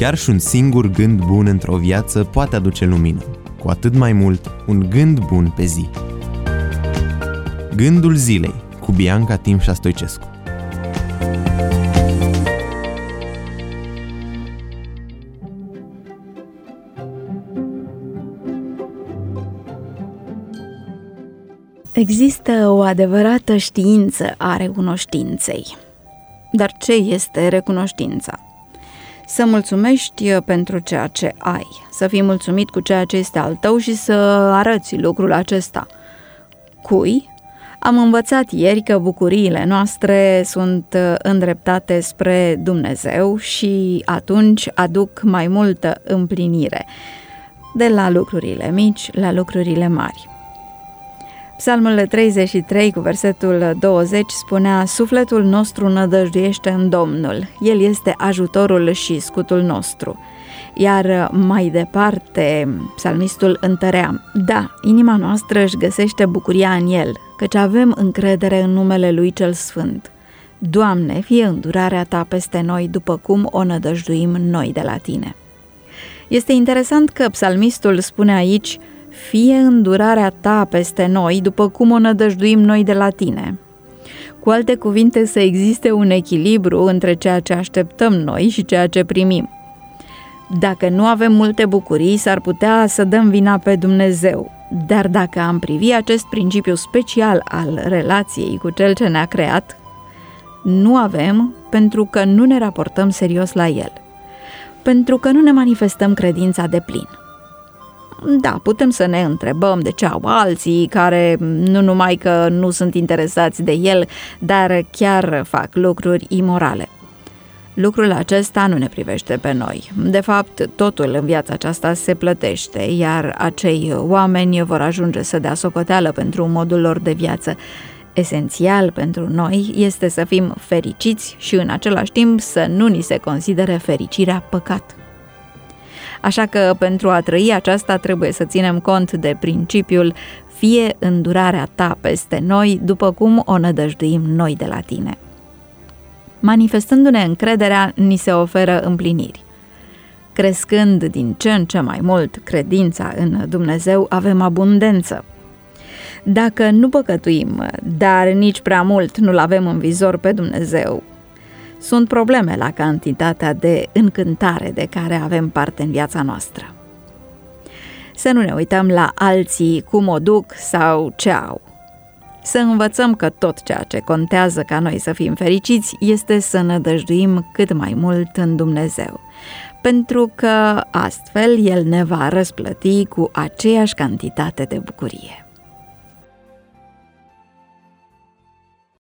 Chiar și un singur gând bun într-o viață poate aduce lumină, cu atât mai mult un gând bun pe zi. Gândul zilei cu Bianca Timșa Stoicescu. Există o adevărată știință a recunoștinței. Dar ce este recunoștința? Să mulțumești pentru ceea ce ai, să fii mulțumit cu ceea ce este al tău și să arăți lucrul acesta. Cui? Am învățat ieri că bucuriile noastre sunt îndreptate spre Dumnezeu și atunci aduc mai multă împlinire, de la lucrurile mici la lucrurile mari. Psalmul 33 cu versetul 20 spunea: sufletul nostru nădăjduiește în Domnul, El este ajutorul și scutul nostru. Iar mai departe, psalmistul întărea: da, inima noastră își găsește bucuria în El, căci avem încredere în numele Lui Cel Sfânt. Doamne, fie îndurarea Ta peste noi, după cum o nădăjduim noi de la Tine. Este interesant că psalmistul spune aici: fie îndurarea Ta peste noi, după cum o nădăjduim noi de la Tine. Cu alte cuvinte, să existe un echilibru între ceea ce așteptăm noi și ceea ce primim. Dacă nu avem multe bucurii, s-ar putea să dăm vina pe Dumnezeu, dar dacă am privi acest principiu special al relației cu Cel ce ne-a creat, nu avem pentru că nu ne raportăm serios la El, pentru că nu ne manifestăm credința deplin. Da, putem să ne întrebăm de ce au alții care nu numai că nu sunt interesați de El, dar chiar fac lucruri imorale. Lucrul acesta nu ne privește pe noi. De fapt, totul în viața aceasta se plătește, iar acei oameni vor ajunge să dea socoteală pentru modul lor de viață. Esențial pentru noi este să fim fericiți și în același timp să nu ni se considere fericirea păcat. Așa că pentru a trăi aceasta trebuie să ținem cont de principiul fie îndurarea Ta peste noi, după cum o nădăjduim noi de la Tine. Manifestându-ne încrederea, ni se oferă împliniri. Crescând din ce în ce mai mult credința în Dumnezeu, avem abundență. Dacă nu păcătuim, dar nici prea mult nu-L avem în vizor pe Dumnezeu, sunt probleme la cantitatea de încântare de care avem parte în viața noastră. Să nu ne uităm la alții cum o duc sau ce au. Să învățăm că tot ceea ce contează ca noi să fim fericiți este să nădăjduim cât mai mult în Dumnezeu, pentru că astfel El ne va răsplăti cu aceeași cantitate de bucurie.